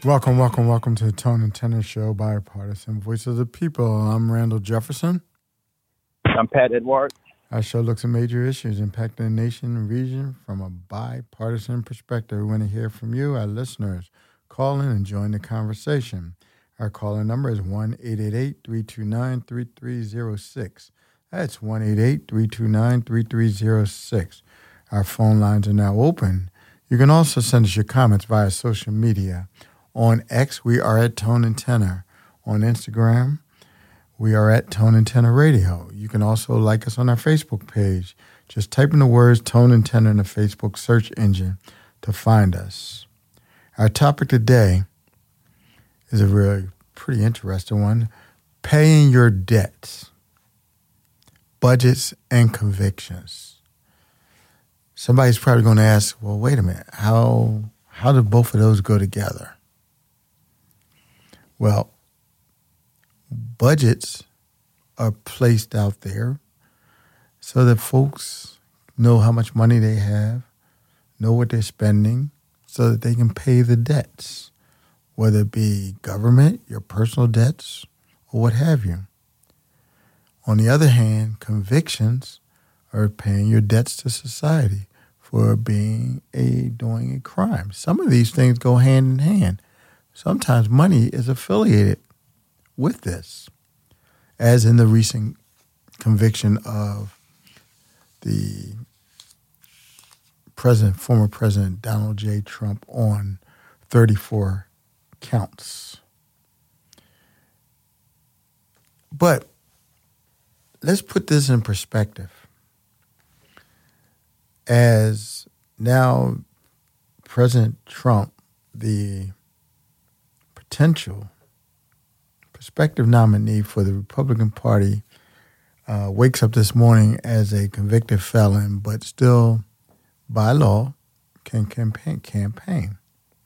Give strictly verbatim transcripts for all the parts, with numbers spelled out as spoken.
Welcome, welcome, welcome to the Tone and Tenor Show, Bipartisan Voice of the People. I'm Randall Jefferson. I'm Pat Edwards. Our show looks at major issues impacting the nation and region from a bipartisan perspective. We want to hear from you, our listeners. Call in and join the conversation. Our call-in number is one eight eight eight, three two nine, three three zero six. That's one eight eight eight, three two nine, three three zero six. Our phone lines are now open. You can also send us your comments via social media. On X, we are at Tone and Tenor. On Instagram, we are at Tone and Tenor Radio. You can also like us on our Facebook page. Just type in the words Tone and Tenor in the Facebook search engine to find us. Our topic today is a really pretty interesting one. Paying your debts, budgets, and convictions. Somebody's probably going to ask, well, wait a minute, how how do both of those go together? Well, budgets are placed out there so that folks know how much money they have, know what they're spending, so that they can pay the debts, whether it be government, your personal debts, or what have you. On the other hand, convictions are paying your debts to society for being a doing a crime. Some of these things go hand in hand. Sometimes money is affiliated with this, as in the recent conviction of the president, former President Donald J. Trump on thirty-four counts. But let's put this in perspective. As now President Trump, the potential prospective nominee for the Republican Party, uh, wakes up this morning as a convicted felon, but still, by law, can campaign. campaign.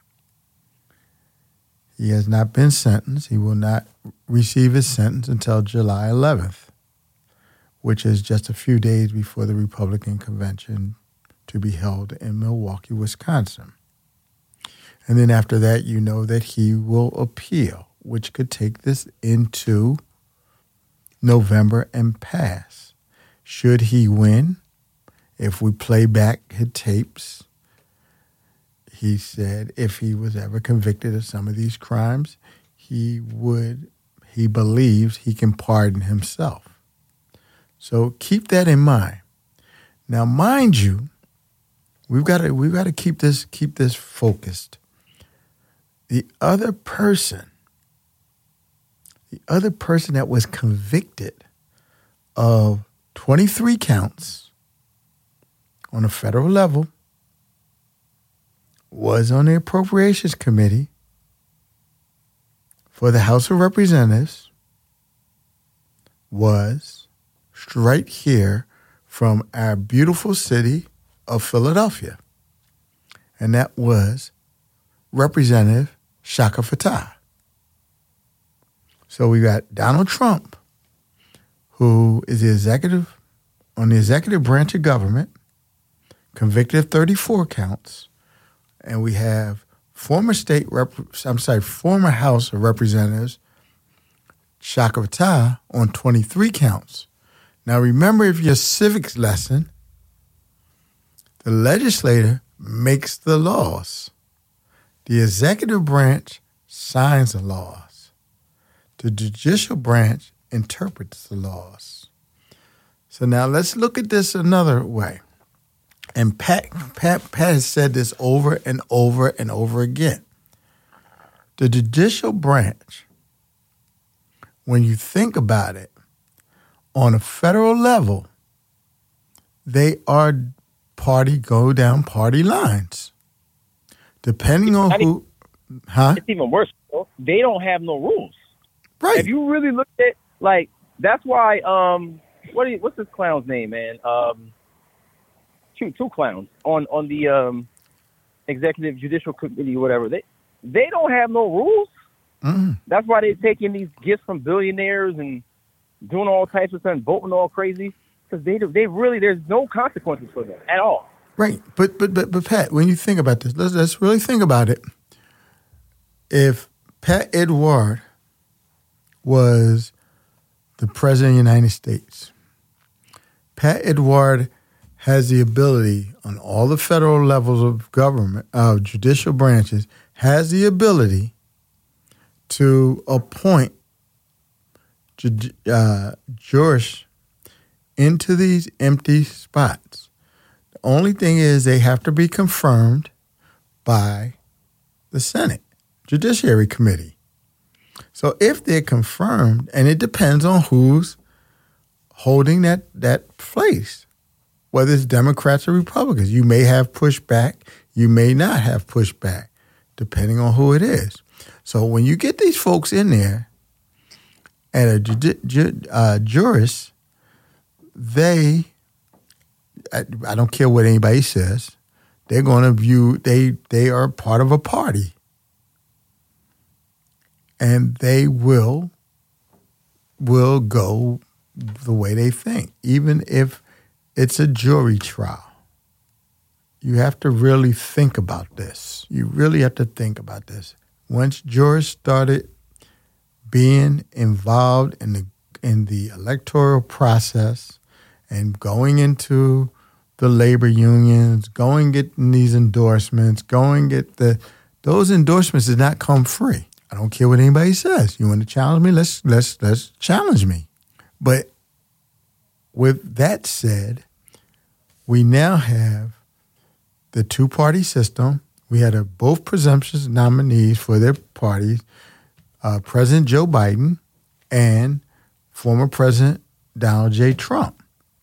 He has not been sentenced. He will not receive his sentence until July eleventh, which is just a few days before the Republican convention to be held in Milwaukee, Wisconsin. And then after that, you know that he will appeal, which could take this into November and pass. Should he win, if we play back his tapes, he said if he was ever convicted of some of these crimes, he would, he believes he can pardon himself. So keep that in mind. Now, mind you, we've got to we've got to keep this keep this focused. The other person, the other person that was convicted of twenty-three counts on a federal level was on the Appropriations Committee for the House of Representatives, was right here from our beautiful city of Philadelphia. And that was Representative Shaka Fattah. So we got Donald Trump, who is the executive on the executive branch of government, convicted of thirty-four counts, and we have former state rep, I'm sorry, former House of Representatives Shaka Fattah on twenty-three counts. Now remember, if your civics lesson, the legislator makes the laws. The executive branch signs the laws. The judicial branch interprets the laws. So now let's look at this another way. And Pat, Pat, Pat has said this over and over and over again. The judicial branch, when you think about it, on a federal level, they are party, go down party lines. Depending on I who, huh? It's even worse. They don't have no rules. Right. If you really look at, like, that's why, um, what are you, what's this clown's name, man? Um, two, two clowns on, on the um, executive judicial committee or whatever. They, they don't have no rules. Mm. That's why they're taking these gifts from billionaires and doing all types of stuff, voting all crazy. Because they, they really, there's no consequences for them at all. Right. But, but, but, but Pat, when you think about this, let's, let's really think about it. if Pat Edward was the president of the United States, Pat Edward has the ability on all the federal levels of government, uh, judicial branches, has the ability to appoint ju- uh, jurists into these empty spots. The only thing is they have to be confirmed by the Senate Judiciary Committee. So if they're confirmed, and it depends on who's holding that, that place, whether it's Democrats or Republicans. You may have pushback. You may not have pushback, depending on who it is. So when you get these folks in there and a ju- ju- uh, jurist, they, I, I don't care what anybody says, they're going to view, they they are part of a party. And they will will go the way they think, even if it's a jury trial. You have to really think about this. You really have to think about this. Once jurors started being involved in the in the electoral process and going into the labor unions, going getting these endorsements, going get the those endorsements did not come free. I don't care what anybody says. You want to challenge me? Let's let's let's challenge me. But with that said, we now have the two-party system. We had a, both presumptions nominees for their parties, uh, President Joe Biden and former President Donald J. Trump.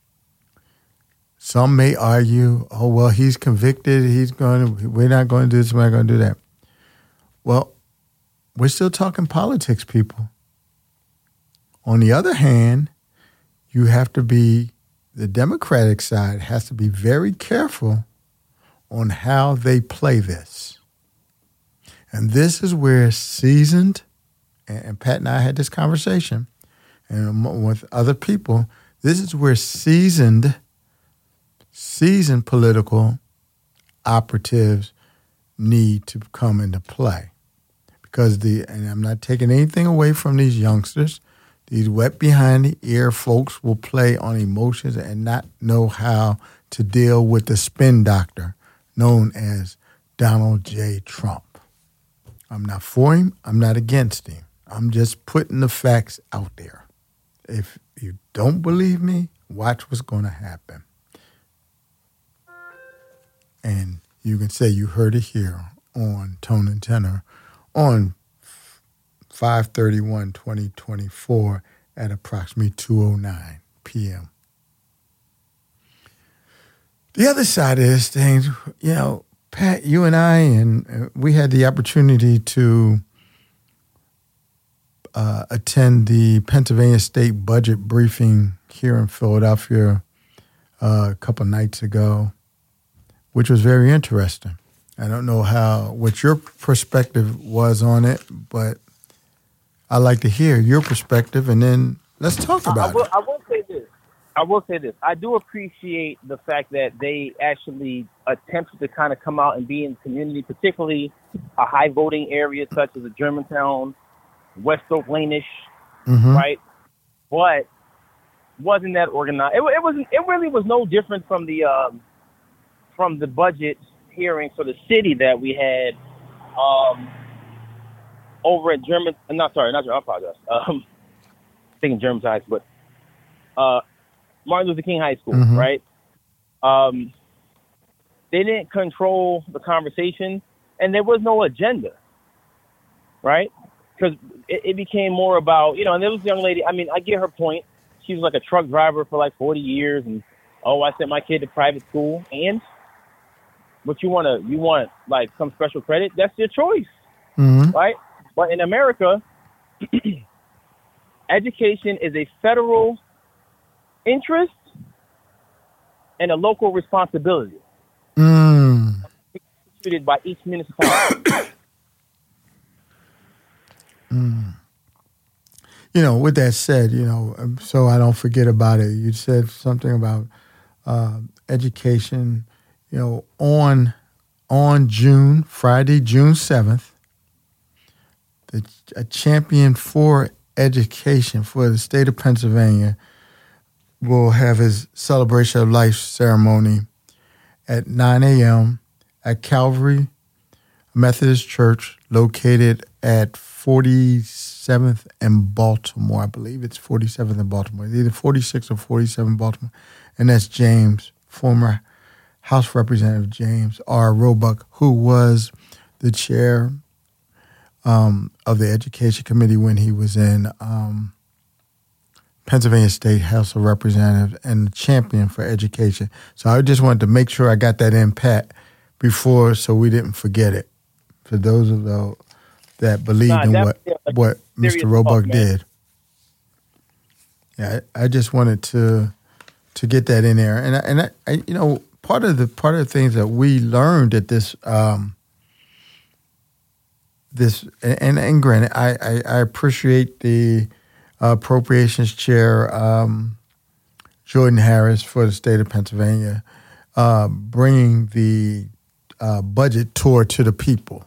Some may argue, oh, well, he's convicted. He's going to, we're not going to do this, we're not going to do that. Well, we're still talking politics, people. On the other hand, you have to be, the Democratic side has to be very careful on how they play this. And this is where seasoned, and Pat and I had this conversation, and with other people, this is where seasoned, seasoned political operatives need to come into play. Because the, and I'm not taking anything away from these youngsters, these wet behind the ear folks will play on emotions and not know how to deal with the spin doctor known as Donald J. Trump. I'm not for him. I'm not against him. I'm just putting the facts out there. If you don't believe me, watch what's going to happen. And you can say you heard it here on Tone and Tenor on five thirty-one twenty twenty-four at approximately two oh nine p.m. The other side of this thing, you know, Pat, you and I, and uh, we had the opportunity to uh, attend the Pennsylvania State budget briefing here in Philadelphia uh, a couple nights ago, which was very interesting. I don't know how what your perspective was on it, but I'd like to hear your perspective, and then let's talk about I, I will, it. I will say this. I will say this. I do appreciate the fact that they actually attempted to kind of come out and be in the community, particularly a high voting area such as a Germantown, West Oak Lane-ish, Mm-hmm. right? But wasn't that organized? It, it wasn't. It really was no different from the um, from the budget hearing for the city that we had um, over at German. Not sorry, not German. I apologize. Um, thinking German High School, but uh, Martin Luther King High School, Mhm. right? Um, they didn't control the conversation, and there was no agenda, right? Because it, it became more about, you know, and there was a young lady. I mean, I get her point. She was like a truck driver for like forty years, and oh, I sent my kid to private school, and what you want to, you want like some special credit? That's your choice, Mm-hmm. right? But in America, education is a federal interest and a local responsibility Mm. treated by each municipality. You know, with that said, you know, um, so I don't forget about it, you said something about uh, education, you know, on on June, Friday, June seventh, the, a champion for education for the state of Pennsylvania, will have his celebration of life ceremony at nine a.m. at Calvary Methodist Church, located at forty-seventh and Baltimore. I believe it's forty-seventh and Baltimore. It's either forty-six or forty-seven Baltimore. And that's James, former House Representative James R. Roebuck, who was the chair um, of the Education Committee when he was in um, Pennsylvania State House of Representatives and the champion for education. So I just wanted to make sure I got that in pat before so we didn't forget it. For those of those that believe nah, in what, what Mister Roebuck talk, did. Yeah, I, I just wanted to to get that in there. And I, and I, I, you know, part of the part of the things that we learned at this um, this and and granted, I, I, I appreciate the uh, appropriations chair um, Jordan Harris for the state of Pennsylvania uh, bringing the uh, budget tour to the people.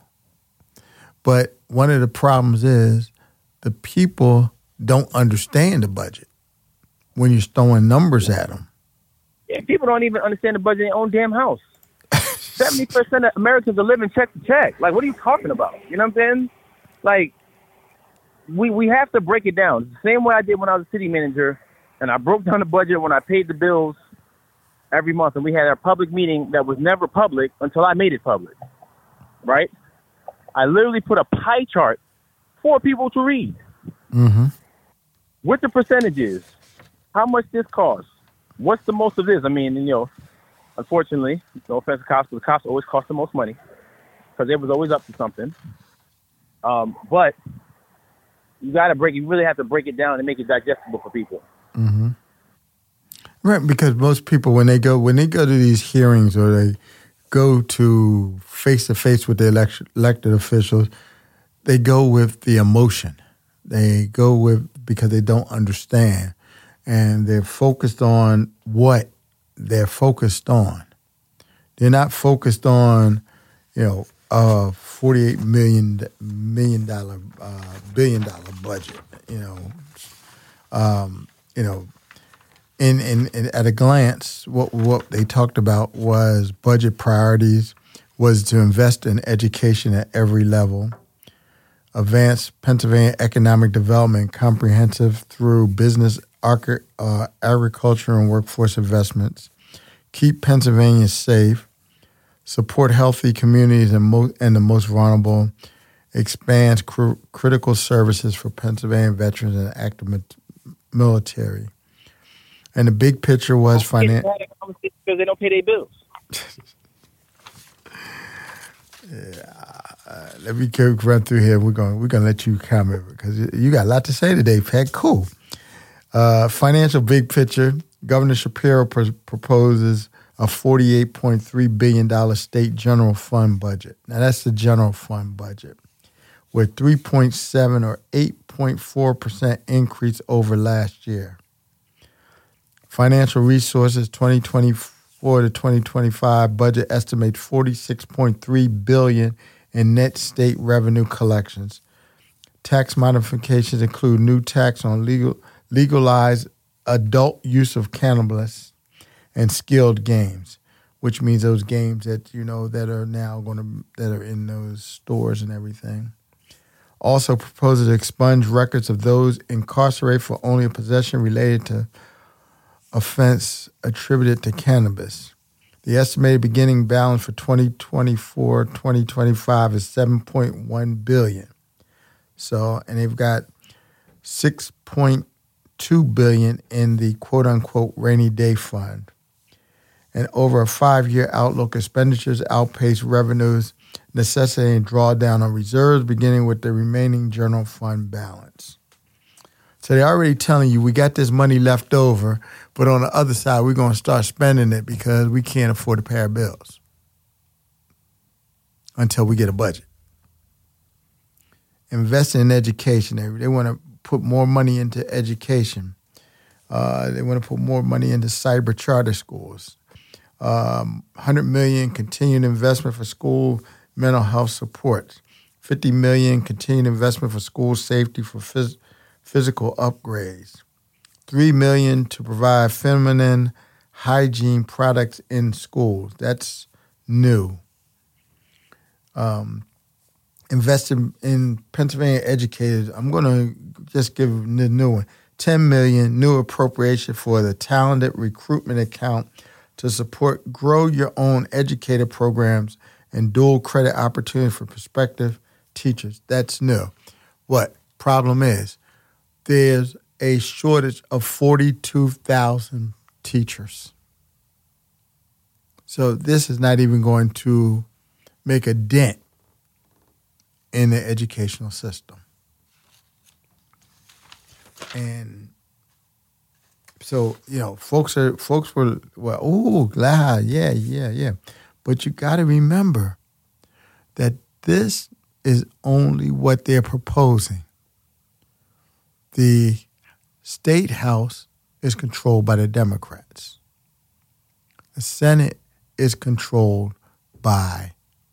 But one of the problems is the people don't understand the budget when you're throwing numbers at them. Yeah, people don't even understand the budget in their own damn house. seventy percent of Americans are living check to check. Like, what are you talking about? You know what I'm saying? Like, we we have to break it down. The same way I did when I was a city manager, and I broke down the budget when I paid the bills every month, and we had a public meeting that was never public until I made it public, right? I literally put a pie chart for people to read. Mm-hmm. With the percentages, how much this costs, what's the most of this? I mean, you know, unfortunately, no offense to cops, but the cops always cost the most money because it was always up to something. Um, but you got to break, you really have to break it down and make it digestible for people. Mm-hmm. Right, because most people, when they go when they go to these hearings or they go to face-to-face with the elect- elected officials, they go with the emotion. They go with, because they don't understand. And they're focused on what they're focused on. They're not focused on, you know, a forty-eight million million dollar uh, billion dollar budget. You know, um, you know. In, in, in at a glance, what what they talked about was budget priorities, was to invest in education at every level, advance Pennsylvania economic development comprehensive through business, uh, agriculture, and workforce investments, keep Pennsylvania safe, support healthy communities and, mo- and the most vulnerable, expands cr- critical services for Pennsylvania veterans and active military. And the big picture was financial. Because they don't pay their bills. yeah, uh, let me run through here. We're going. We're going to let you comment because you got a lot to say today, Pat. Cool. Uh, financial big picture. Governor Shapiro pr- proposes a forty-eight point three billion dollars state general fund budget. Now that's the general fund budget, with three point seven or eight point four percent increase over last year. Financial Resources twenty twenty-four to twenty twenty-five budget estimates forty-six point three billion dollars in net state revenue collections. Tax modifications include new tax on legal legalized adult use of cannabis and skilled games, which means those games that you know that are now going to that are in those stores and everything. Also proposes to expunge records of those incarcerated for only a possession related to offense attributed to cannabis. The estimated beginning balance for twenty twenty-four twenty twenty-five is seven point one billion dollars. So, and they've got six point two billion dollars in the quote-unquote rainy day fund. And over a five-year outlook, expenditures outpace revenues, necessitating drawdown on reserves, beginning with the remaining general fund balance. So they're already telling you we got this money left over, but on the other side, we're going to start spending it because we can't afford to pay our bills until we get a budget. Investing in education. They, they want to put more money into education. Uh, they want to put more money into cyber charter schools. Um, one hundred million dollars continued investment for school mental health support. fifty million dollars continued investment for school safety for phys- physical upgrades. three million dollars to provide feminine hygiene products in schools. That's new. Um, invested in Pennsylvania educators. I'm going to just give the new one. ten million dollars new appropriation for the talented recruitment account to support grow your own educator programs and dual credit opportunity for prospective teachers. That's new. What problem is, there's a shortage of forty-two thousand teachers. So this is not even going to make a dent in the educational system. And so, you know, folks are folks were, well, oh, glad, yeah, yeah, yeah. But you got to remember that this is only what they're proposing. The State House is controlled by the Democrats. The Senate is controlled by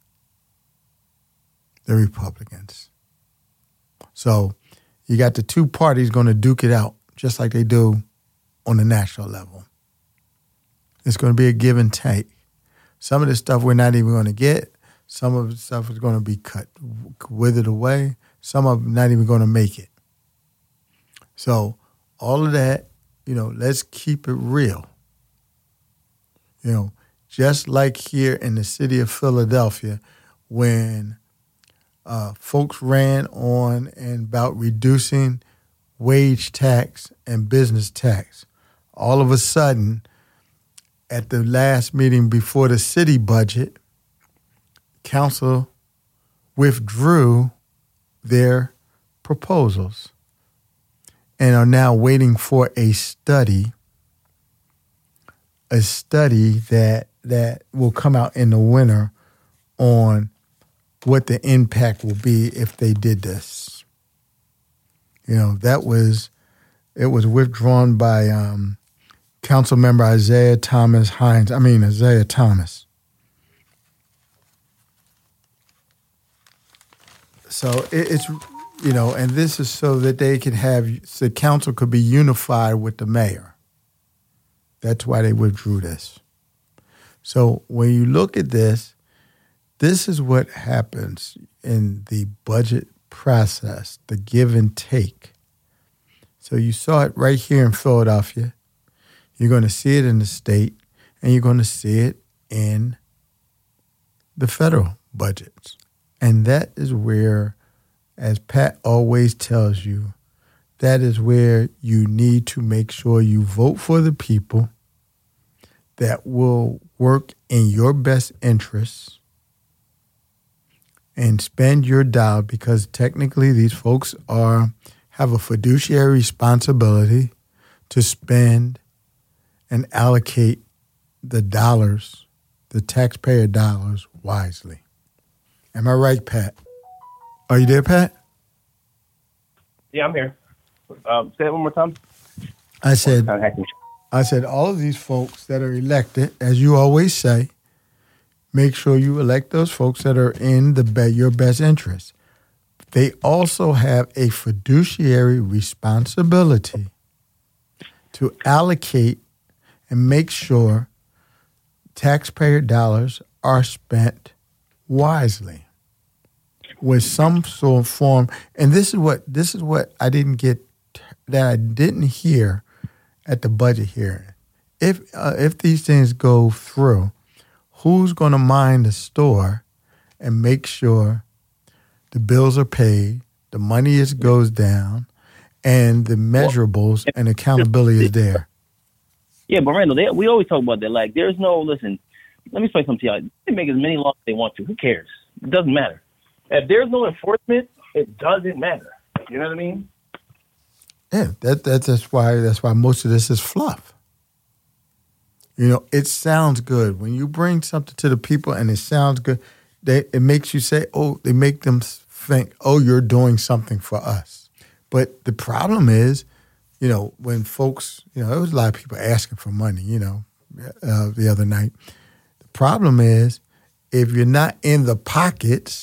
the Republicans. So you got the two parties going to duke it out just like they do on the national level. It's going to be a give and take. Some of the stuff we're not even going to get. Some of the stuff is going to be cut, withered away. Some of them not even going to make it. So all of that, you know, let's keep it real. You know, just like here in the city of Philadelphia, when uh, folks ran on and about reducing wage tax and business tax, all of a sudden, at the last meeting before the city budget, council withdrew their proposals and are now waiting for a study, a study that that will come out in the winter on what the impact will be if they did this. You know, that was, it was withdrawn by um, Council Member Isaiah Thomas Hines. I mean, Isaiah Thomas. So it, it's, you know, and this is so that they can have, the council could be unified with the mayor. That's why they withdrew this. So when you look at this, this is what happens in the budget process, the give and take. So you saw it right here in Philadelphia. You're going to see it in the state, and you're going to see it in the federal budgets. And that is where, as Pat always tells you, that is where you need to make sure you vote for the people that will work in your best interests and spend your dollar, because technically these folks are have a fiduciary responsibility to spend and allocate the dollars, the taxpayer dollars, wisely. Am I right, Pat? Are you there, Pat? Yeah, I'm here. Um, say it one more time. I said, I said, all of these folks that are elected, as you always say, make sure you elect those folks that are in the be- your best interest. They also have a fiduciary responsibility to allocate and make sure taxpayer dollars are spent wisely with some sort of form. And this is what this is what I didn't get, that I didn't hear at the budget hearing. If uh, if these things go through, who's going to mind the store and make sure the bills are paid, the money is goes down, and the measurables and accountability is there? Yeah, but Randall, they, we always talk about that. Like, there's no, listen, let me explain something to you. They make as many laws as they want to. Who cares? It doesn't matter. If there's no enforcement, it doesn't matter. You know what I mean? Yeah, that, that that's why that's why most of this is fluff. You know, it sounds good. When you bring something to the people and it sounds good, they, it makes you say, oh, they make them think, oh, you're doing something for us. But the problem is, you know, when folks, you know, there was a lot of people asking for money, you know, uh, the other night. The problem is, if you're not in the pockets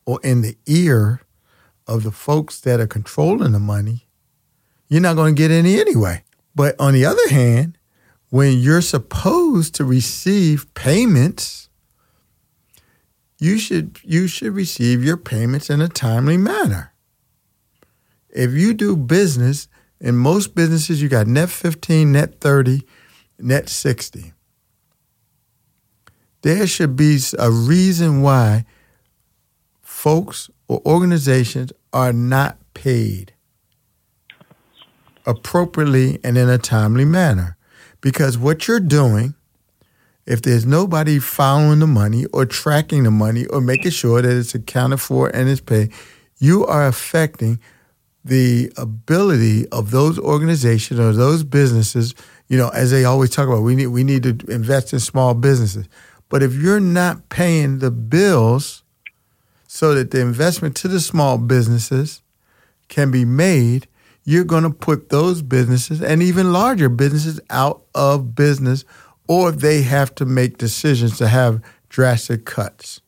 or in the ear of the folks that are controlling the money, you're not going to get any anyway. But on the other hand, when you're supposed to receive payments, you should you should receive your payments in a timely manner. If you do business, in most businesses, you got net fifteen, net thirty, net sixty. There should be a reason why folks or organizations are not paid appropriately and in a timely manner. Because what you're doing, if there's nobody following the money or tracking the money or making sure that it's accounted for and it's paid, you are affecting the ability of those organizations or those businesses. You know, as they always talk about, we need we need to invest in small businesses. But if you're not paying the bills so that the investment to the small businesses can be made, you're going to put those businesses and even larger businesses out of business, or they have to make decisions to have drastic cuts.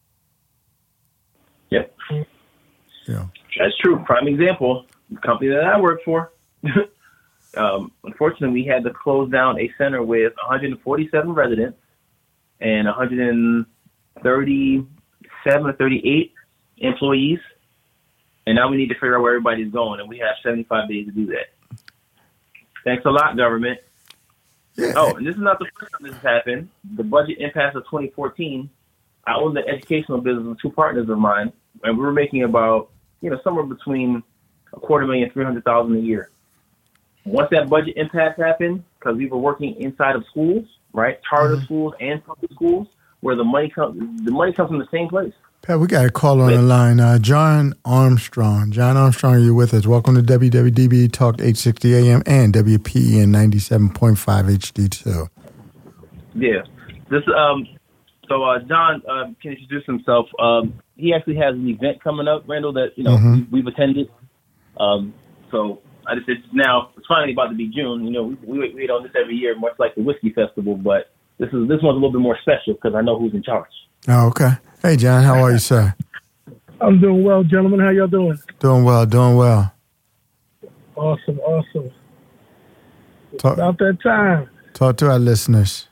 Yep. Yeah. That's true. Prime example, the company that I work for. um, unfortunately, we had to close down a center with one hundred forty-seven residents and one hundred thirty-seven or thirty-eight employees. And now we need to figure out where everybody's going, and we have seventy-five days to do that. Thanks a lot, government. Yeah. Oh, and this is not the first time this has happened. The budget impasse of twenty fourteen, I owned the educational business with two partners of mine, and we were making about, you know, somewhere between a quarter million, three hundred thousand a year. Once that budget impasse happened, because we were working inside of schools, right, charter mm-hmm. schools and public schools, where the money comes, the money comes from the same place. Pat, we got a call on the line. Uh, John Armstrong. John Armstrong, are you with us? Welcome to W W D B Talk eight sixty A M and W P E N ninety-seven point five H D two. Yeah. This um. So uh, John uh, can introduce himself. Um, he actually has an event coming up, Randall, that you know mm-hmm. we, we've attended. Um, so I just it's now it's finally about to be June. You know, we we wait on this every year, much like the whiskey festival, but this is this one's a little bit more special because I know who's in charge. Oh, okay. Hey, John, how are you, sir? I'm doing well, gentlemen. How y'all doing? Doing well, doing well. Awesome, awesome. Talk, About that time. Talk to our listeners.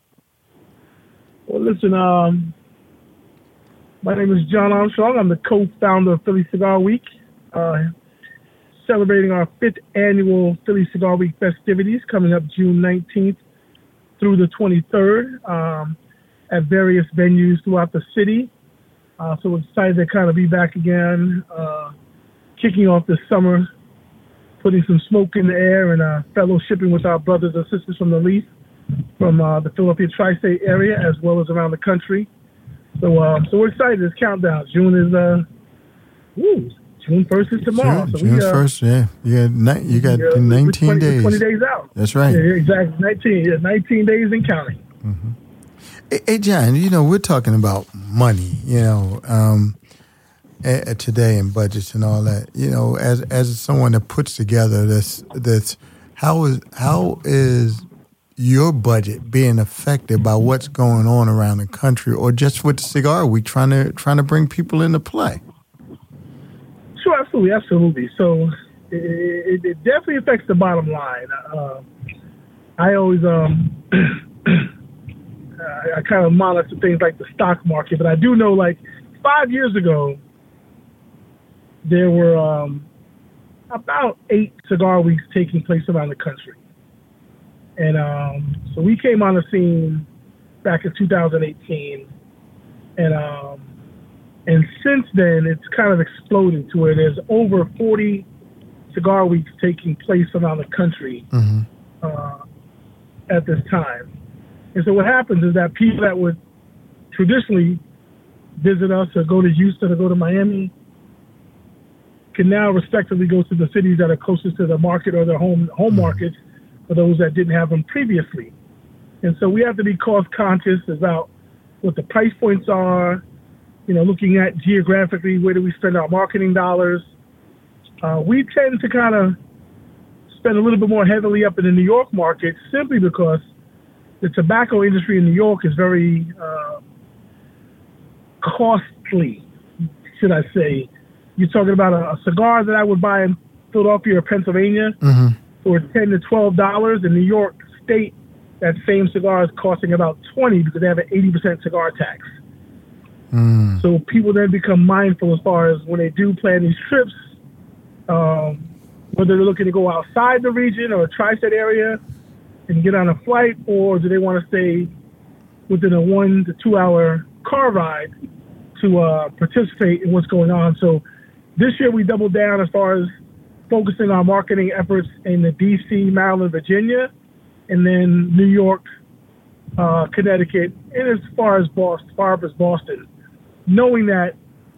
Well, listen, um, my name is John Armstrong. I'm the co-founder of Philly Cigar Week, uh, celebrating our fifth annual Philly Cigar Week festivities coming up June nineteenth through the twenty-third. Um, at various venues throughout the city. Uh, so we're excited to kind of be back again, uh, kicking off this summer, putting some smoke in the air and uh, fellowshipping with our brothers and sisters from the Leaf, from uh, the Philadelphia tri-state area, as well as around the country. So um, so we're excited. It's countdown. June is, uh, woo, June first is tomorrow. June, so June we, uh, first, yeah. You got, ni- you got yeah, nineteen twenty, days. twenty days out. That's right. Yeah, exactly. nineteen, yeah, nineteen days and counting. Mm-hmm. Hey, John, you know, we're talking about money, you know, um, a, a today and budgets and all that. You know, as as someone that puts together this, this, how is how is your budget being affected by what's going on around the country, or just with the Cigar Week, trying to trying to bring people into play? Sure, absolutely, absolutely. So it, it, it definitely affects the bottom line. Uh, I always um. I, I kind of monitor things like the stock market, but I do know, like, five years ago, there were um, about eight cigar weeks taking place around the country. And um, so we came on the scene back in two thousand eighteen. And um, and since then, it's kind of exploded to where there's over forty cigar weeks taking place around the country mm-hmm. uh, at this time. And so what happens is that people that would traditionally visit us or go to Houston or go to Miami can now respectively go to the cities that are closest to the market or their home home markets for those that didn't have them previously. And so we have to be cost conscious about what the price points are, you know, looking at geographically, where do we spend our marketing dollars. Uh, we tend to kind of spend a little bit more heavily up in the New York market simply because the tobacco industry in New York is very uh, costly, should I say? You're talking about a, a cigar that I would buy in Philadelphia or Pennsylvania mm-hmm. for ten to twelve dollars. In New York State, that same cigar is costing about twenty because they have an eighty percent cigar tax. Mm. So people then become mindful as far as when they do plan these trips, um, whether they're looking to go outside the region or a tri-state area and get on a flight, or do they want to stay within a one to two hour car ride to uh, participate in what's going on. So this year we doubled down as far as focusing our marketing efforts in the D C, Maryland, Virginia, and then New York, uh, Connecticut, and as far as Boston, as far as Boston, knowing that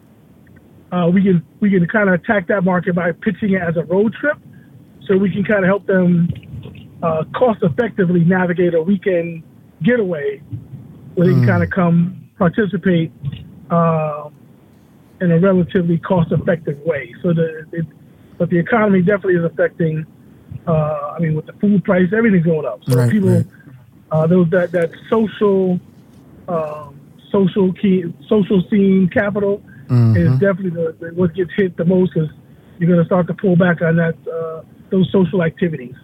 uh, we can we can kind of attack that market by pitching it as a road trip, so we can kind of help them uh, cost effectively navigate a weekend getaway where they can Mm. kind of come participate uh, in a relatively cost-effective way. So the, it, but the economy definitely is affecting. Uh, I mean, with the food price, everything's going up. So Right, people, right. uh, those that that social, um, social key, social scene capital Mhm. is definitely the, the, what gets hit the most, because you're going to start to pull back on that uh, those social activities.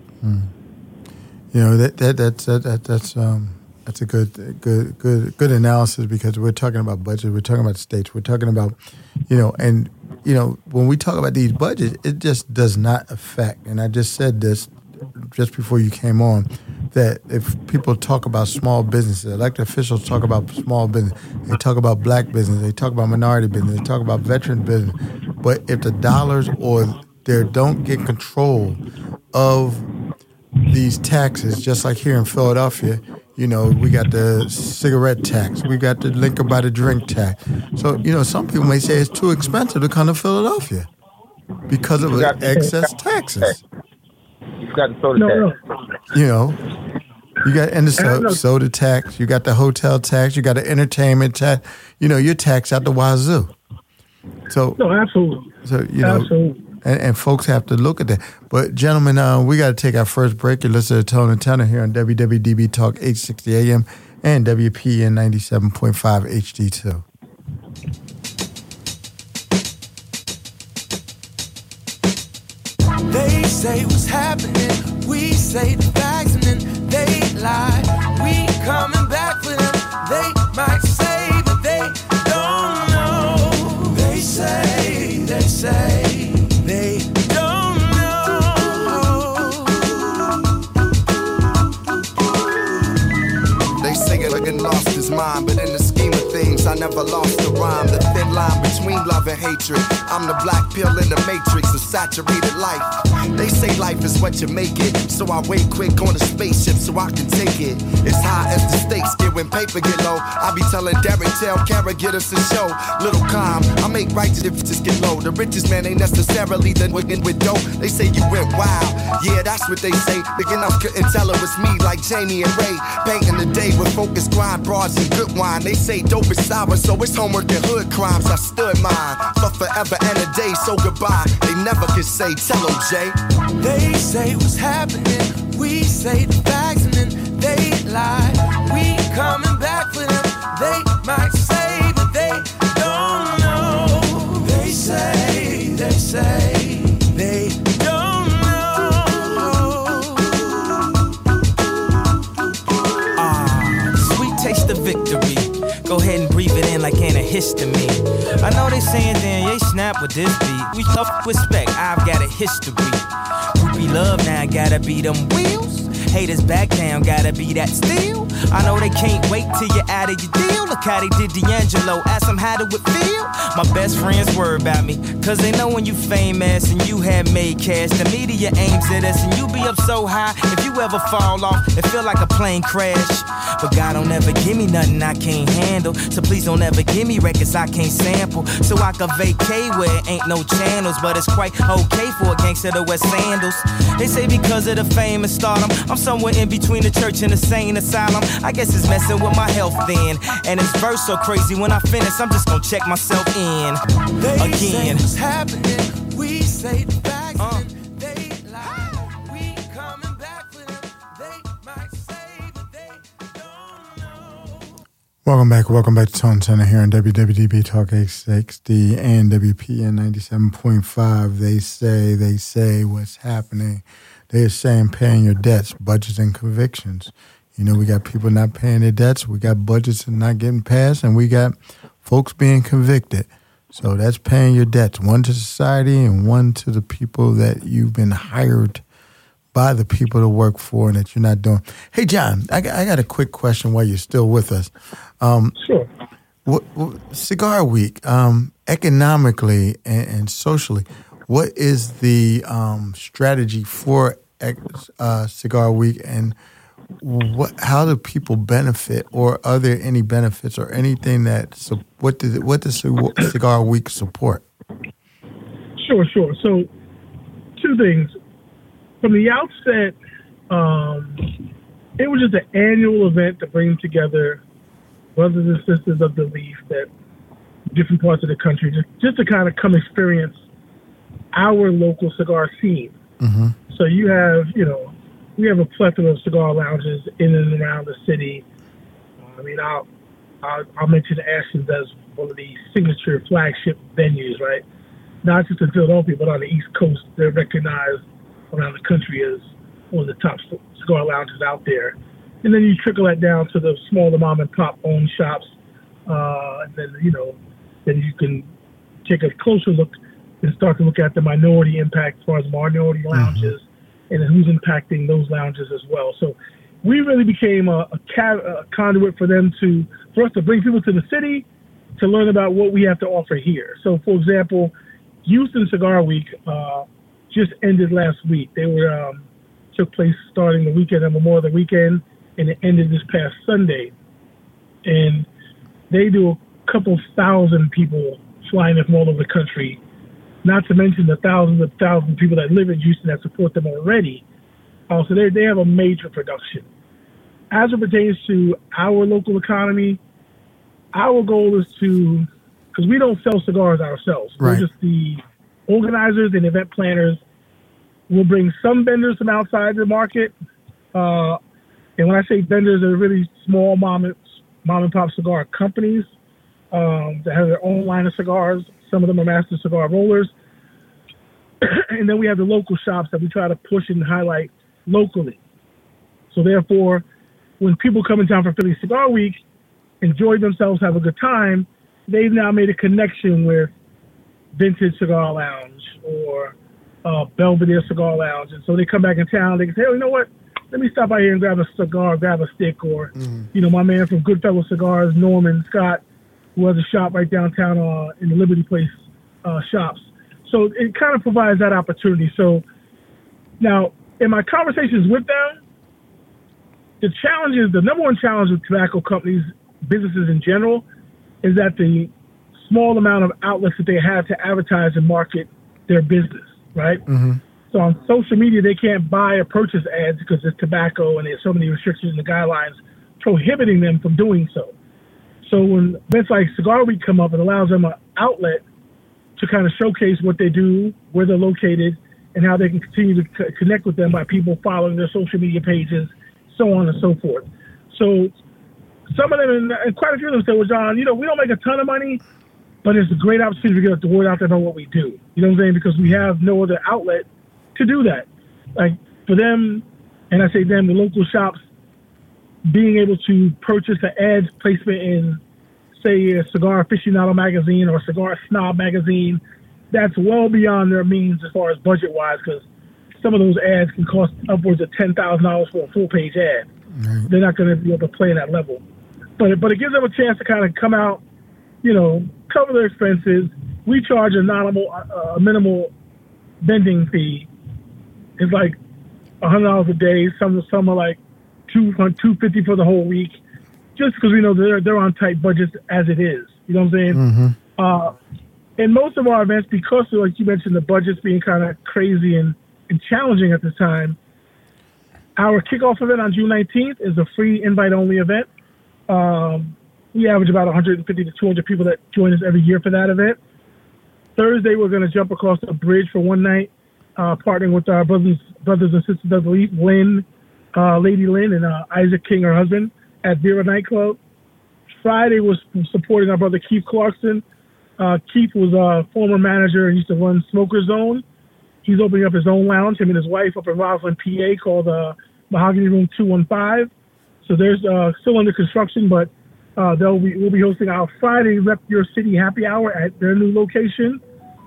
You know, that that that's that, that that's um that's a good good good good analysis, because we're talking about budget, we're talking about states, we're talking about, you know, and you know, when we talk about these budgets, it just does not affect. And I just said this just before you came on, that if people talk about small businesses, elected officials talk about small business, they talk about black business, they talk about minority business, they talk about veteran business, but if the dollars or they don't get control of these taxes, just like here in Philadelphia, you know, we got the cigarette tax, we got the liquor by the drink tax. So, you know, some people may say it's too expensive to come to Philadelphia because of got- excess taxes. You forgot the soda No, tax. no. You know, you got and the And I so, know- soda tax, you got the hotel tax, you got the entertainment tax. You know, you're taxed out the wazoo. So, No, absolutely. so you know, Absolutely. and, and folks have to look at that. But gentlemen, uh, we got to take our first break. You listen to Tone and Tanner here on W W D B Talk eight sixty A M and W P N ninety-seven point five H D two. They say what's happening, we say the facts, and then they lie. We coming back for them, they might say, but they don't know. They say, they say, they don't know. They say it like it lost his mind, but in the scheme of things, I never lost the rhyme. The thin line between love and hatred. I'm the black pill in the matrix of saturated life. They say life is what you make it, so I wait quick on a spaceship so I can take it. It's high as the stakes get when paper get low. I be telling Derek, tell Kara, get us a show. Little calm, I make righteous if just get low. The richest man ain't necessarily the wicked with dope. They say you went wild, yeah, that's what they say. Big enough couldn't tell it was me like Jamie and Ray. Painting the day with focused grind, broads and good wine. They say dope is sour, so it's homework and hood crimes. I stood mine for forever and a day, so goodbye. They never could say, tell them, Jay. They say what's happening, we say the facts, and then they lie. We coming back for them, they might say, but they don't know. They say, they say, they don't know. Ah, sweet taste of victory. Go ahead and breathe it in like antihistamine. I know they saying, damn, they snap with this beat. We tough with respect, I've got a history. Groupie love now, gotta be them wheels. Haters back down, gotta be that steel. I know they can't wait till you're out of your deal. Look how they did D'Angelo, ask them how do it feel. My best friends worry about me, cause they know when you famous and you have made cash, the media aims at us and you be up so high. If you ever fall off, it feel like a plane crash. But God don't ever give me nothing I can't handle, so please don't ever give me records I can't sample. So I can vacate where it ain't no channels, but it's quite okay for a gangster to wear sandals. They say because of the fame and stardom, I'm somewhere in between the church and the sane asylum. I guess it's messing with my health then. And this verse so crazy, when I finish, I'm just gonna check myself in. They again. Say what's happening, we say the facts, uh. and they lie. We coming back for them, they might say, but they don't know. Welcome back. Welcome back to Tone Center here on W W D B Talk eight sixty and W P N ninety-seven point five. They say, they say what's happening. They're saying paying your debts, budgets, and convictions. You know, we got people not paying their debts. We got budgets and not getting passed, and we got folks being convicted. So that's paying your debts, one to society and one to the people that you've been hired by the people to work for and that you're not doing. Hey, John, I got, I got a quick question while you're still with us. Um, sure. What, what, Cigar Week, um, economically and, and socially, what is the um, strategy for uh, Cigar Week, and what? How do people benefit, or are there any benefits or anything that? So what does what does Cigar Week support? Sure, sure. So two things. From the outset, um, it was just an annual event to bring together brothers and sisters of the leaf that different parts of the country, just, just to kind of come experience our local cigar scene. Mm-hmm. So you have, you know, we have a plethora of cigar lounges in and around the city. I mean, I'll, I'll, I'll mention Ashton's as one of the signature flagship venues, right? Not just in Philadelphia, but on the East Coast. They're recognized around the country as one of the top cigar lounges out there. And then you trickle that down to the smaller mom and pop owned shops. Uh, and then, you know, then you can take a closer look and start to look at the minority impact as far as minority lounges, mm-hmm. and then who's impacting those lounges as well. So we really became a, a, ca- a conduit for them to, for us to bring people to the city to learn about what we have to offer here. So, for example, Houston Cigar Week, uh, just ended last week. They were um, took place starting the weekend of Memorial Day weekend, and it ended this past Sunday. And they do a couple thousand people flying in from all over the country, not to mention the thousands of thousands of people that live in Houston that support them already. Uh, so they they have a major production. As it pertains to our local economy, our goal is to, because we don't sell cigars ourselves. Right. We're just the organizers and event planners. Will bring some vendors from outside the market. Uh, and when I say vendors, they're really small mom and, mom and pop cigar companies um, that have their own line of cigars. Some of them are master cigar rollers. And then we have the local shops that we try to push and highlight locally. So therefore, when people come in town for Philly Cigar Week, enjoy themselves, have a good time, they've now made a connection with Vintage Cigar Lounge or uh, Belvedere Cigar Lounge. And so they come back in town, they can say, oh, you know what? Let me stop by here and grab a cigar, grab a stick. Or, mm-hmm. you know, my man from Goodfellow Cigars, Norman Scott, who has a shop right downtown uh, in the Liberty Place uh, shops. So it kind of provides that opportunity. So now, in my conversations with them, the challenge is, the number one challenge with tobacco companies, businesses in general, is that the small amount of outlets that they have to advertise and market their business, right? Mm-hmm. So on social media, they can't buy or purchase ads because it's tobacco and there's so many restrictions and guidelines prohibiting them from doing so. So when events like Cigar Week come up, it allows them an outlet to kind of showcase what they do, where they're located, and how they can continue to c- connect with them by people following their social media pages, so on and so forth. So some of them, and quite a few of them say, well, John, you know, we don't make a ton of money, but it's a great opportunity to get the word out there about what we do. You know what I'm saying? Because we have no other outlet to do that. Like for them, and I say them, the local shops, being able to purchase an ad placement in, say, a Cigar Aficionado magazine or Cigar Snob magazine, that's well beyond their means as far as budget-wise, because some of those ads can cost upwards of ten thousand dollars for a full-page ad. Mm-hmm. They're not going to be able to play that level. But but it gives them a chance to kind of come out, you know, cover their expenses. We charge a minimal, uh, a minimal vending fee. It's like one hundred dollars a day. Some some are like two hundred, two hundred fifty dollars for the whole week, just because we know they're they're on tight budgets as it is. You know what I'm saying? Mm-hmm. Uh, and most of our events, because of, like you mentioned, the budgets being kind of crazy and, and challenging at this time, our kickoff event on June nineteenth is a free invite-only event. Um, we average about one hundred fifty to two hundred people that join us every year for that event. Thursday, we're going to jump across the bridge for one night, uh, partnering with our brothers, brothers and sisters of the Leaf, Lynn, uh, Lady Lynn, and uh, Isaac King, her husband, at Vera Nightclub. Friday was supporting our brother Keith Clarkson. Uh, Keith was a former manager and used to run Smoker Zone. He's opening up his own lounge, him and his wife, up in Roslyn, P A, called uh, Mahogany Room two one five. So there's uh, still under construction, but uh, they'll be, we'll be hosting our Friday Rep Your City Happy Hour at their new location.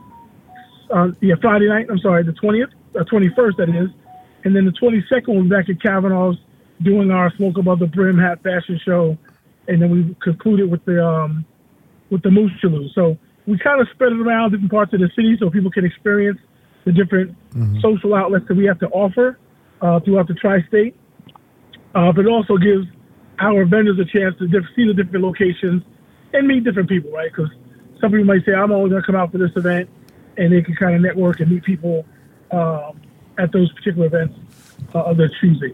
Uh, yeah, Friday night, I'm sorry, the twentieth, uh, twenty-first, that is. And then the twenty-second, we'll be back at Kavanaugh's doing our Smoke Above the Brim hat fashion show. And then we concluded with the um, with the Moose Chalou. So we kind of spread it around different parts of the city so people can experience the different mm-hmm. social outlets that we have to offer uh, throughout the tri-state. Uh, but it also gives our vendors a chance to diff- see the different locations and meet different people, right? Because some people might say, I'm only going to come out for this event, and they can kind of network and meet people um, at those particular events uh, of their choosing.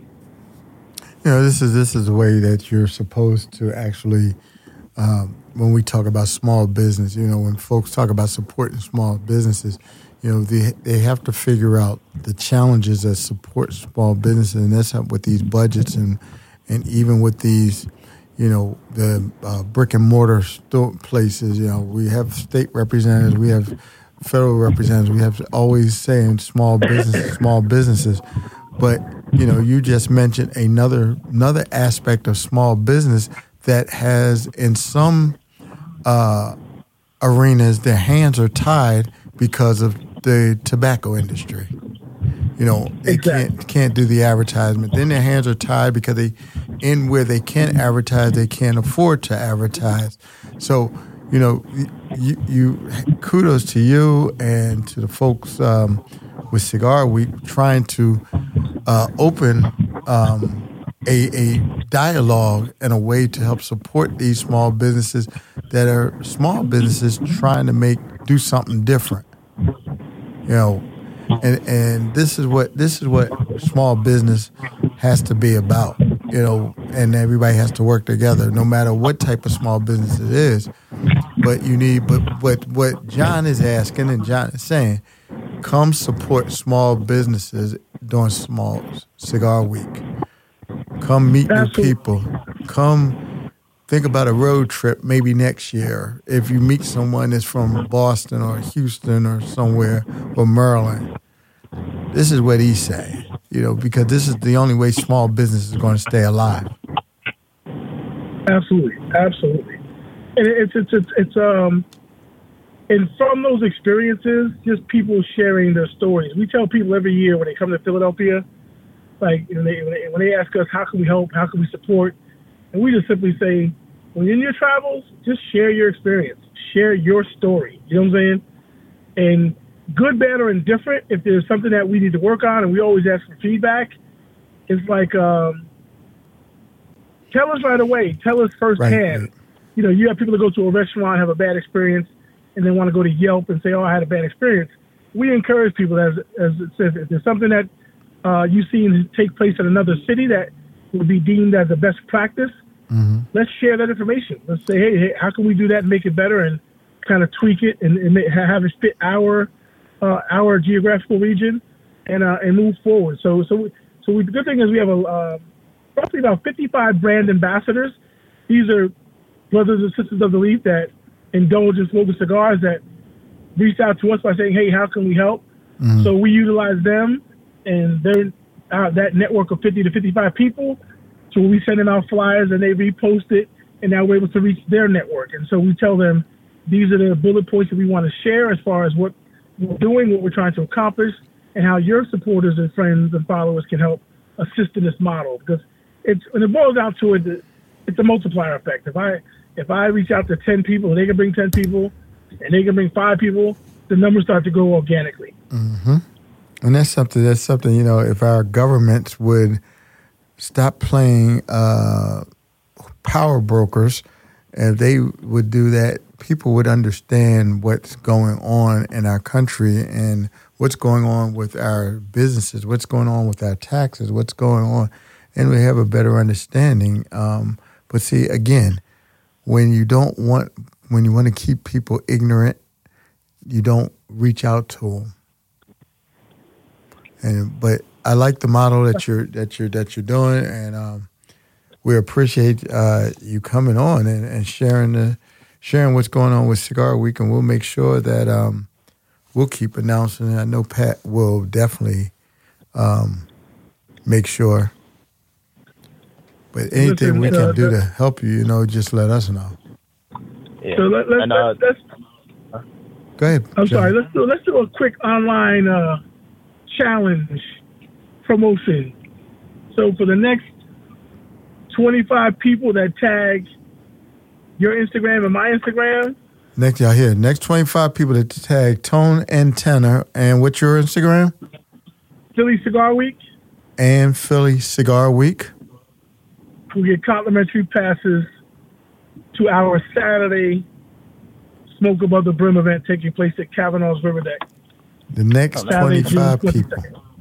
You know, this is this is the way that you're supposed to actually, um, when we talk about small business, you know, when folks talk about supporting small businesses, you know, they they have to figure out the challenges that support small businesses, and that's how, with these budgets and and even with these, you know, the uh, brick and mortar store places. You know, we have state representatives, we have federal representatives, we have always saying small businesses, small businesses. But, you know, you just mentioned another another aspect of small business that has, in some uh, arenas, their hands are tied because of the tobacco industry. You know, they exactly. can't can't do the advertisement. Then their hands are tied because they, in where they can advertise, they can't afford to advertise. So, you know, you, you kudos to you and to the folks um, with Cigar Week trying to uh, open um, a, a dialogue and a way to help support these small businesses that are small businesses trying to make do something different. You know, and and this is what this is what small business has to be about. You know, and everybody has to work together, no matter what type of small business it is. But you need, but what what John is asking and John is saying, come support small businesses during Small Cigar Week. Come meet new people. Come think about a road trip maybe next year. If you meet someone that's from Boston or Houston or somewhere or Maryland, this is what he's saying. You know, because this is the only way small business is going to stay alive. Absolutely, absolutely. And it's it's it's, it's um, and from those experiences, just people sharing their stories. We tell people every year when they come to Philadelphia, like when they when they, when they ask us how can we help, how can we support, and we just simply say, when you're in your travels, just share your experience, share your story. You know what I'm saying? And good, bad, or indifferent, if there's something that we need to work on, and we always ask for feedback, it's like, um, tell us right away. Tell us firsthand. Right. You know, you have people that go to a restaurant, have a bad experience, and then want to go to Yelp and say, oh, I had a bad experience. We encourage people, as as it says, if there's something that uh, you've seen take place in another city that would be deemed as a best practice, mm-hmm. let's share that information. Let's say, hey, hey, how can we do that and make it better and kind of tweak it and, and have it fit our uh, our geographical region and uh, and move forward. So so so we, the good thing is we have a uh, roughly about fifty-five brand ambassadors. These are brothers and sisters of the leaf that indulge in smoking cigars that reach out to us by saying, hey, how can we help? Mm-hmm. So we utilize them and they're uh, that network of fifty to fifty-five people. So we send them out flyers and they repost it, and now we're able to reach their network. And so we tell them these are the bullet points that we want to share as far as what we're doing, what we're trying to accomplish, and how your supporters and friends and followers can help assist in this model. Because it's when it boils down to it, it's a multiplier effect. If I if I reach out to ten people and they can bring ten people, and they can bring five people, the numbers start to grow organically. Mm-hmm. And that's something. That's something. You know, if our governments would stop playing uh, power brokers, if they would do that, people would understand what's going on in our country and what's going on with our businesses, what's going on with our taxes, what's going on, and we have a better understanding. Um, but see, again, when you don't want, when you want to keep people ignorant, you don't reach out to them. And but I like the model that you're that you're that you're doing, and um, we appreciate uh, you coming on and, and sharing the sharing what's going on with Cigar Week, and we'll make sure that um, we'll keep announcing it. I know Pat will definitely um, make sure. But anything Listen, we can uh, do to help you, you know, just let us know. Yeah. So let, let, and, uh, let's, Go ahead. I'm John. sorry. Let's do let's do a quick online uh, challenge promotion. So for the next twenty-five people that tag your Instagram and my Instagram. Next, y'all here. Next twenty-five people that tag Tone and Tenor, and what's your Instagram? Philly Cigar Week. And Philly Cigar Week. We get complimentary passes to our Saturday Smoke Above the Brim event taking place at Kavanaugh's River Deck. The next Saturday, twenty-five people.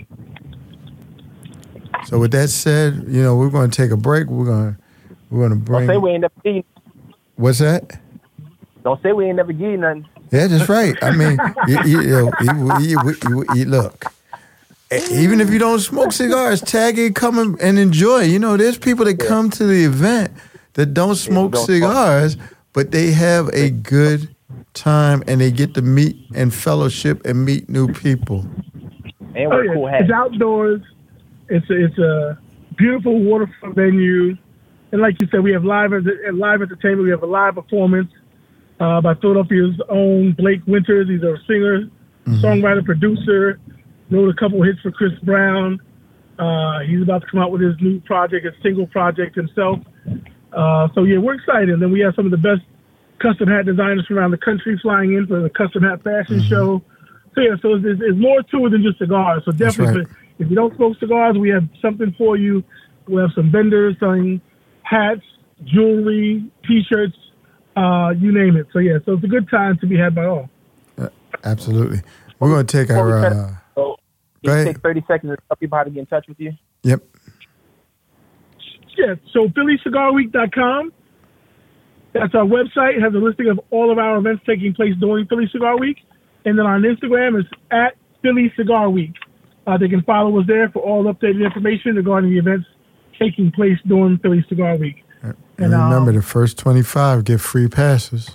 So with that said, you know, we're going to take a break. We're going to we're going to bring. Don't say we ain't never getting. What's that? Don't say we ain't never getting nothing. Yeah, that's right. I mean, you, you, you, you, you, you, you, look. Even if you don't smoke cigars, tag it, come and, and enjoy. You know, there's people that yeah. come to the event that don't smoke don't cigars, smoke. But they have a good time and they get to meet and fellowship and meet new people. And wear oh, yeah. cool hats. It's outdoors. It's a, it's a beautiful waterfront venue, and like you said, we have live live entertainment. We have a live performance uh, by Philadelphia's own Blake Winters. He's a singer, mm-hmm. songwriter, producer. Wrote a couple hits for Chris Brown. Uh, he's about to come out with his new project, his single project himself. Uh, so yeah, we're excited. And then we have some of the best custom hat designers from around the country flying in for the custom hat fashion mm-hmm. show. So yeah, so there's, there's more to it than just cigars. So definitely, right. if you don't smoke cigars, we have something for you. We have some vendors selling hats, jewelry, T-shirts, uh, you name it. So yeah, so it's a good time to be had by all. Uh, absolutely. We're going to take our... Uh, so, can you take thirty seconds to tell people how to get in touch with you? Yep. Yeah, so Philly Cigar Week dot com. That's our website. It has a listing of all of our events taking place during Philly Cigar Week. And then on Instagram is at Philly Cigar Week. Uh, they can follow us there for all updated information regarding the events taking place during Philly Cigar Week. And, and remember, um, the first twenty-five get free passes.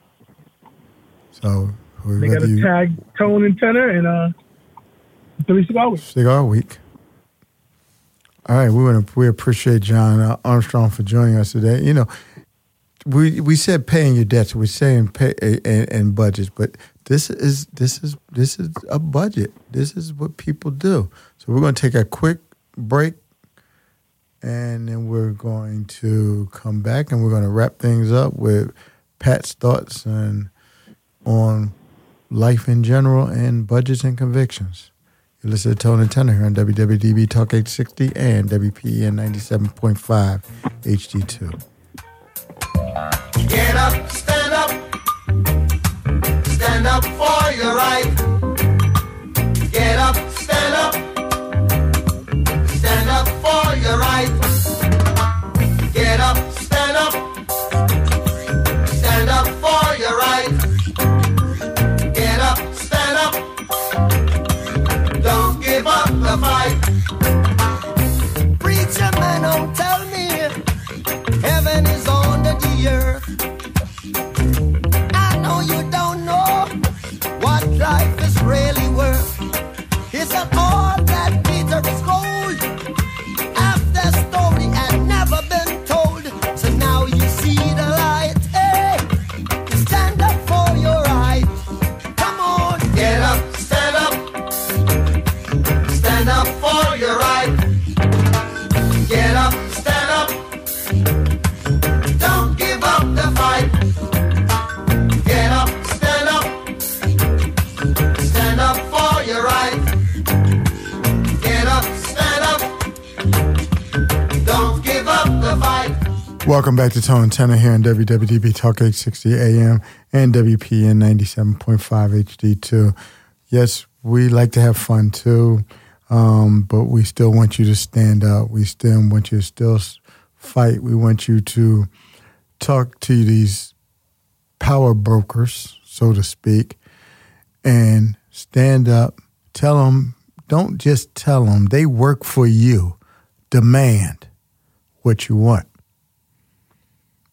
So they got to you... tag Tone and Tenor and uh, Philly Cigar Week. Cigar Week. All right, we want to we appreciate John uh, Armstrong for joining us today. You know, we we said paying your debts. We're saying pay and, and budgets, but this is this is this is a budget. This is what people do. So we're going to take a quick break, and then we're going to come back and we're going to wrap things up with Pat's thoughts and on life in general and budgets and convictions. You listen to Tone and Tenor here on W W D B Talk eight sixty and W P E N ninety-seven point five H D two. Get up, stand up, stand up for your right. Get up, stand up, stand up for your right. Get up, stand up, stand up for your right. Get up, stand up, don't give up the fight. Preacher man, don't tell me heaven is under the earth. I know you don't know what life is really worth. It's an all that Peter is gold. After story had never been told, so now you see the light. Hey, stand up for your right. Come on, get up, stand up, stand up for your right. Get up, stand up. Don't give up the fight. Get up, stand up. Stand up for your right. Get up, stand up. Don't give up the fight. Welcome back to Tone and Tenor here on W W D B Talk eight sixty A M and W P N ninety-seven point five H D two. Yes, we like to have fun too, um, but we still want you to stand up. We still want you to still fight. We want you to talk to these power brokers, so to speak, and stand up. Tell them, don't just tell them. They work for you. Demand what you want.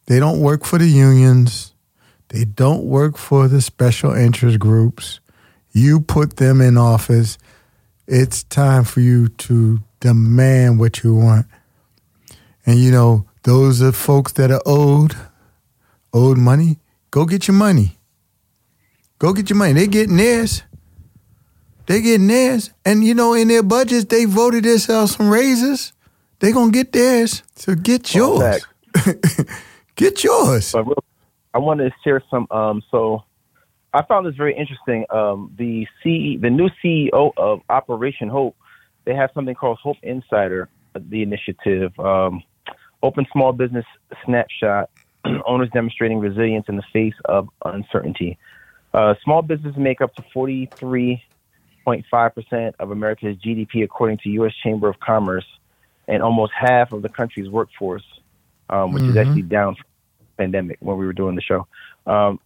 They don't work for the unions. They don't work for the special interest groups. You put them in office. It's time for you to demand what you want. And, you know, those are folks that are owed, owed money. Go get your money. Go get your money. They getting theirs. They getting theirs. And, you know, in their budgets, they voted themselves some raises. They going to get theirs. So get yours. Get yours. But real, I wanted to share some. Um, so I found this very interesting. Um, the C, the new C E O of Operation Hope, they have something called Hope Insider, the initiative. Um, Open Small Business Snapshot, owners demonstrating resilience in the face of uncertainty. Uh, small businesses make up to forty-three point five percent of America's G D P, according to U S Chamber of Commerce, and almost half of the country's workforce, um, which mm-hmm. is actually down from the pandemic when we were doing the show. Um,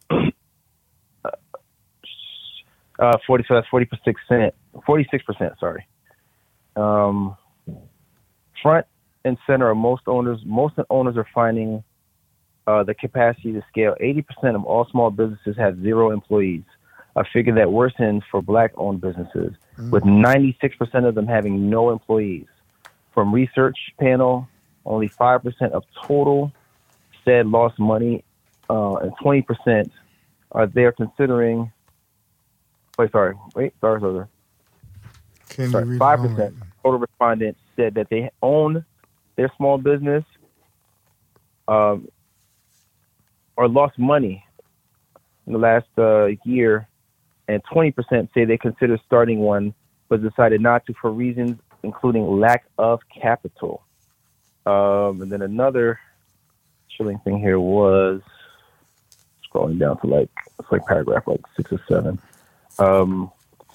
uh, forty, so that's forty-six percent, forty-six percent, sorry. Um, front and center of most owners, most owners are finding uh, the capacity to scale. eighty percent of all small businesses have zero employees, a figure that worsens for Black-owned businesses, mm-hmm. with ninety-six percent of them having no employees. From research panel, only five percent of total said lost money, uh, and twenty percent are there considering. Wait, sorry. Wait, sorry, sorry. Can sorry, you read five percent total respondents said that they own their small business um, or lost money in the last uh, year, and twenty percent say they consider starting one but decided not to for reasons including lack of capital. Um, and then another chilling thing here was scrolling down to like, it's like paragraph like six or seven. Um,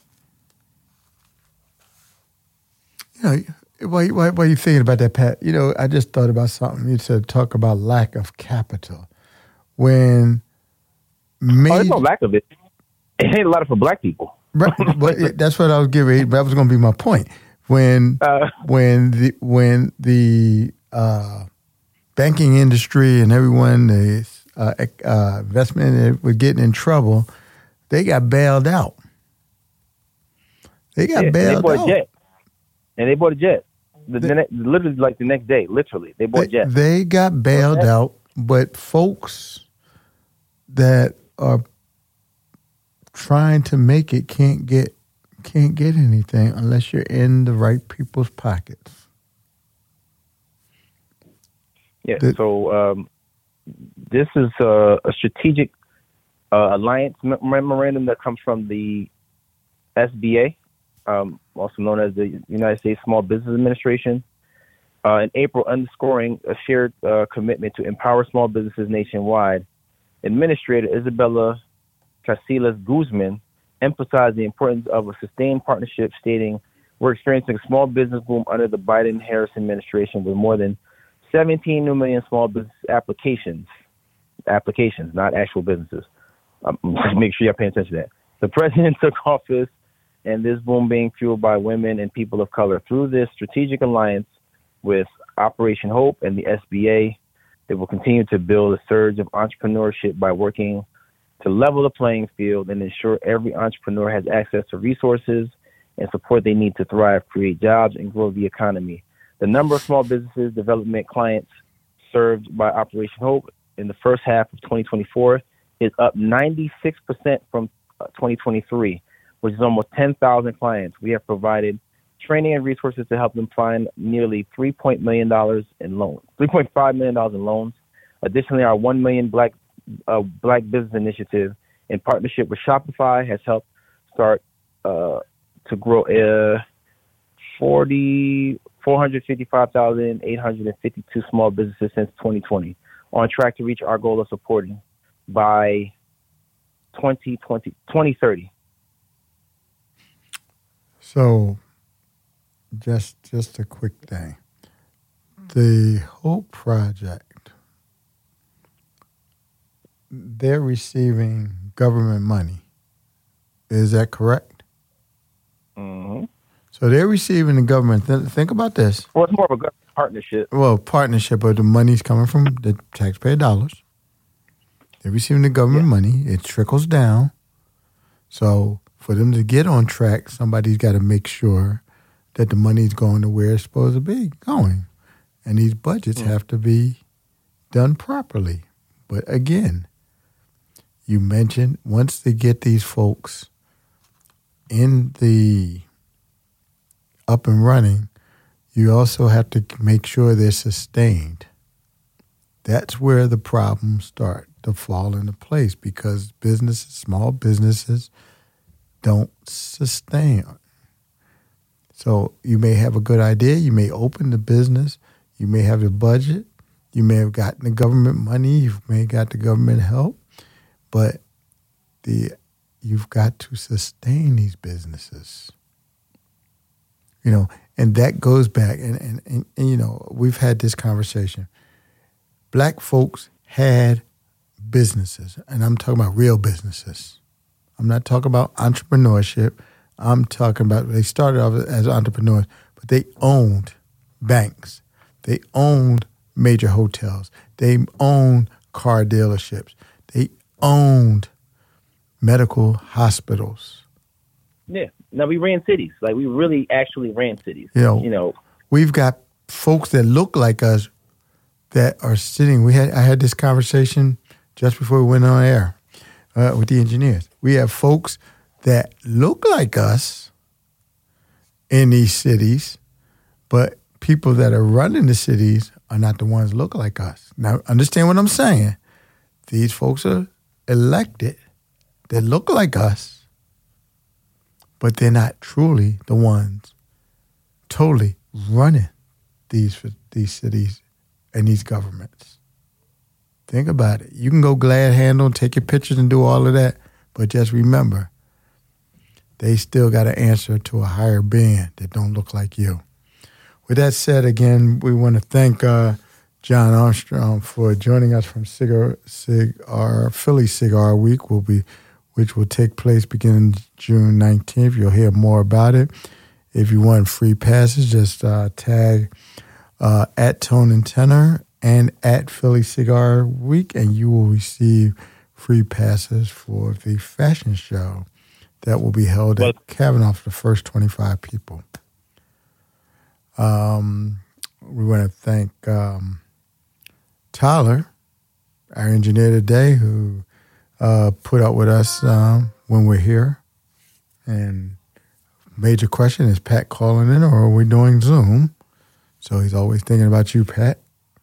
you know, while, while, while you're thinking about that, Pat, you know, I just thought about something. You said talk about lack of capital. When made, oh, there's no lack of it. It ain't a lot of for Black people. Right, but it, that's what I was getting. That was going to be my point. When uh, when the when the uh, banking industry and everyone, the uh, uh, investment were getting in trouble, they got bailed out. They got yeah, bailed they bought out. A jet. And they bought a jet. The, they, the ne- literally, like the next day, literally, they bought they, a jet. They got bailed okay. out, but folks that are trying to make it can't get can't get anything unless you're in the right people's pockets. Yeah. The, so um, this is a, a strategic uh, alliance memorandum that comes from the S B A, um, also known as the United States Small Business Administration, uh, in April, underscoring a shared uh, commitment to empower small businesses nationwide. Administrator Isabella Casillas Guzman emphasized the importance of a sustained partnership, stating, "We're experiencing a small business boom under the Biden-Harris administration with more than seventeen new million small business applications, applications, not actual businesses." Um, make sure you're paying attention to that. The president took office, and this boom being fueled by women and people of color. Through this strategic alliance with Operation Hope and the S B A, they will continue to build a surge of entrepreneurship by working to level the playing field and ensure every entrepreneur has access to resources and support they need to thrive, create jobs, and grow the economy. The number of small businesses development clients served by Operation Hope in the first half of twenty twenty-four is up ninety-six percent from twenty twenty-three, which is almost ten thousand clients. We have provided training and resources to help them find nearly three point million dollars in loans, three point five million dollars in loans. Additionally, our one million Black uh, Black Business Initiative, in partnership with Shopify, has helped start uh, to grow uh, forty, four hundred fifty-five thousand eight hundred fifty-two small businesses since twenty twenty, on track to reach our goal of supporting by twenty twenty, twenty thirty. So, just just a quick thing. The Hope Project, they're receiving government money. Is that correct? Mm-hmm. So they're receiving the government. Th- think about this. Well, it's more of a partnership. Well, partnership, but the money's coming from the taxpayer dollars. They're receiving the government yeah. money. It trickles down. So for them to get on track, somebody's got to make sure that the money's going to where it's supposed to be going. And these budgets mm. have to be done properly. But again, you mentioned once they get these folks in the up and running, you also have to make sure they're sustained. That's where the problems start to fall into place because businesses, small businesses, don't sustain. So you may have a good idea. You may open the business. You may have the budget. You may have gotten the government money. You may have got the government help. But the you've got to sustain these businesses. You know, and that goes back, and, and, and, and, you know, we've had this conversation. Black folks had businesses, and I'm talking about real businesses. I'm not talking about entrepreneurship. I'm talking about, they started off as entrepreneurs, but they owned banks. They owned major hotels. They owned car dealerships. They owned medical hospitals. Yeah. No, we ran cities. Like, we really actually ran cities. You know, you know, we've got folks that look like us that are sitting. We had I had this conversation just before we went on air uh, with the engineers. We have folks that look like us in these cities, but people that are running the cities are not the ones that look like us. Now, understand what I'm saying. These folks are elected that look like us, but they're not truly the ones totally running these these cities and these governments. Think about it. You can go glad handle, take your pictures and do all of that, but just remember, they still got to answer to a higher being that don't look like you. With that said, again, we want to thank uh, John Armstrong for joining us from Cigar, Cigar Philly Cigar Week. Will be which will take place beginning June nineteenth. You'll hear more about it. If you want free passes, just uh, tag uh, at Tone and Tenor and at Philly Cigar Week, and you will receive free passes for the fashion show that will be held well, at Kavanaugh for the first twenty-five people. Um, we want to thank um, Tyler, our engineer today, who Uh, put up with us um, when we're here. And major question, is Pat calling in or are we doing Zoom? So he's always thinking about you, Pat.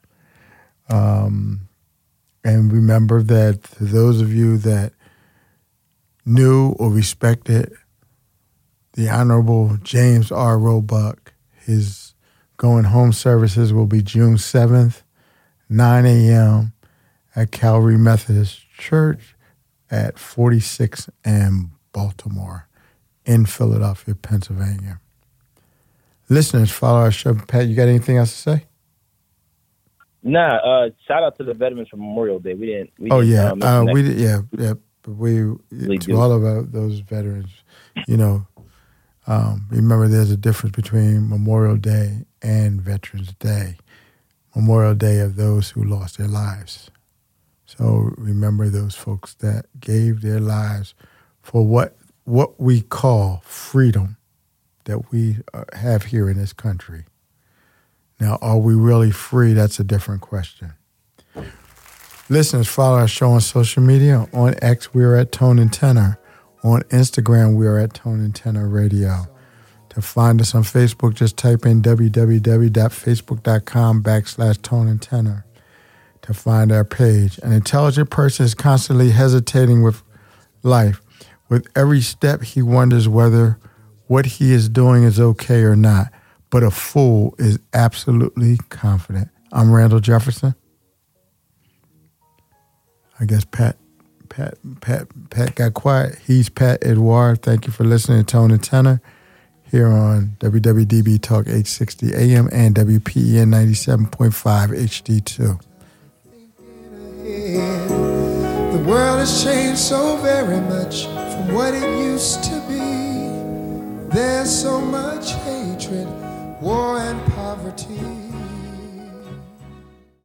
Um, and remember that for those of you that knew or respected the Honorable James R. Roebuck, his going home services will be June seventh, nine a.m. at Calvary Methodist Church at forty-six and Baltimore in Philadelphia, Pennsylvania. Listeners, follow our show. Pat, you got anything else to say? Nah, uh, shout out to the veterans for Memorial Day. We didn't. We oh, didn't, yeah. Um, uh, we did, yeah, yeah. But we, really to do. all of our, those veterans, you know, um, remember there's a difference between Memorial Day and Veterans Day. Memorial Day of those who lost their lives. So remember those folks that gave their lives for what what we call freedom that we have here in this country. Now, are we really free? That's a different question. Listeners, follow our show on social media. On X, we are at Tone and Tenor. On Instagram, we are at Tone and Tenor Radio. To find us on Facebook, just type in www.facebook.com backslash Tone and Tenor. To find our page. An intelligent person is constantly hesitating with life. With every step, he wonders whether what he is doing is okay or not. But a fool is absolutely confident. I'm Randall Jefferson. I guess Pat, Pat, Pat, Pat got quiet. He's Pat Edouard. Thank you for listening to Tone and Tenor here on W W D B Talk eight sixty A M and W P E N ninety-seven point five H D two. The world has changed so very much from what it used to be. There's so much hatred, war and poverty.